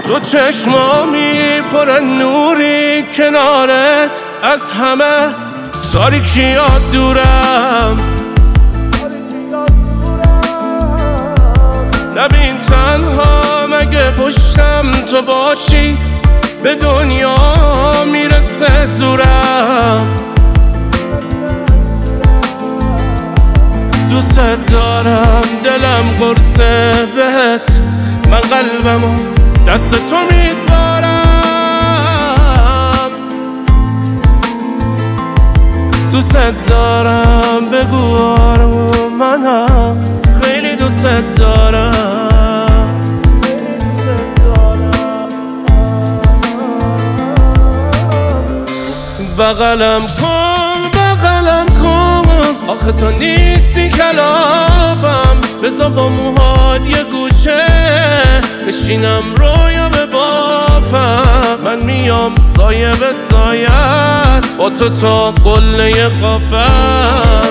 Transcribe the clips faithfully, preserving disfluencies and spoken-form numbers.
تو چشمامی پر نوری کنارت، از همه تاریکیات دورم. نبین تنها مگه پشتم تو باشی، به دنیا میرسه زورم. دوست دارم دلم قرصه بهت، من قلبمو دست تو میسپارم. دوست دارم بگو آروم، منم خیلی دوست دارم. بغلم کن بغلم کن، آخه تو نیستی کلافم. بذار با موهات یه گوشه بشینم رویا به بافم. من میام سایه به سایت، با تو تا قله قافم.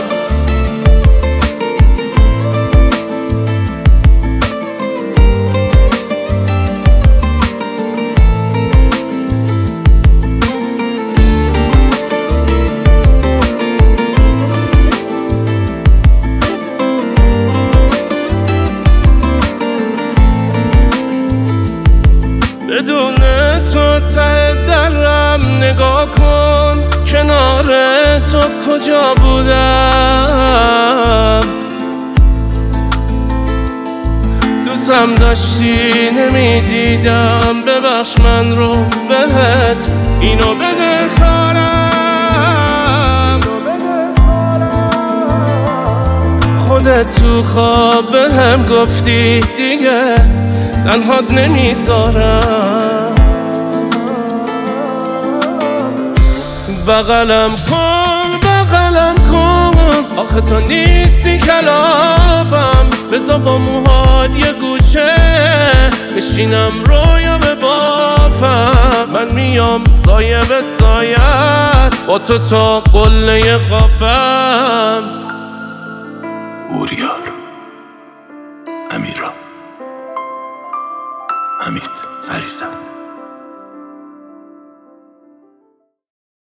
بدون تو ته درم نگاه کن، کنار تو کجا بودم. دوستم داشتی نمیدیدم، ببخش من رو بهت اینو بده کارم. خودت تو خواب بهم گفتی دیگه تنهات نمیذارم. بغلم کن بغلم کن، آخه تو نیستی کلافم. بذار با موهات یه گوشه بشینم رویا به بافم. من میام سایه به سایت، با تو تا قله قافم. بوریار، امیرا، حمید، فریزم.